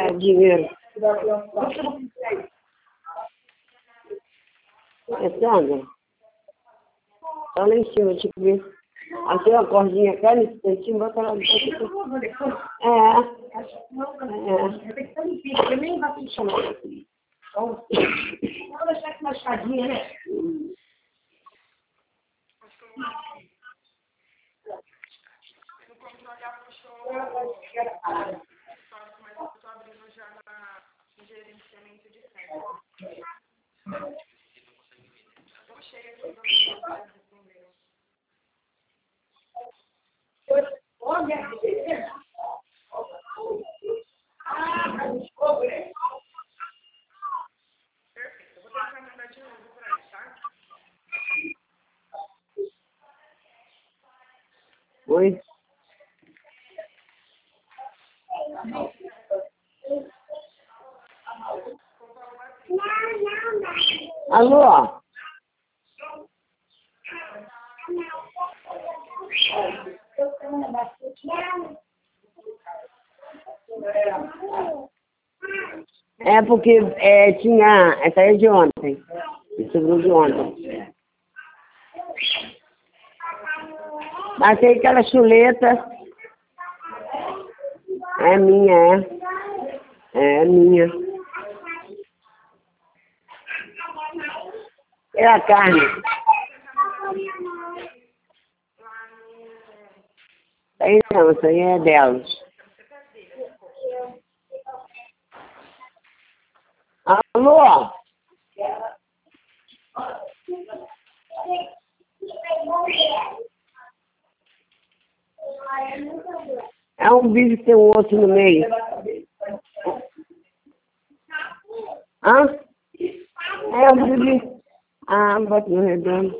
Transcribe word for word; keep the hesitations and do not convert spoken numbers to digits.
é dinheiro. É Sandra? Tá lá em cima, deixa eu ver. Aqui uma cordinha cá em cima, bota lá. É. É. Eu nem vou te chamar. Vamos deixar aqui uma escadinha, né? Oi? Alô? É porque é, tinha. Essa aí é de ontem. Sobrou de ontem. Batei aquela chuleta. É minha, é. É minha. É a carne. Aí não, isso aí é delas. Alô? É um bicho que tem um osso no meio. Hã? É um bicho. Ah, bota no redondo.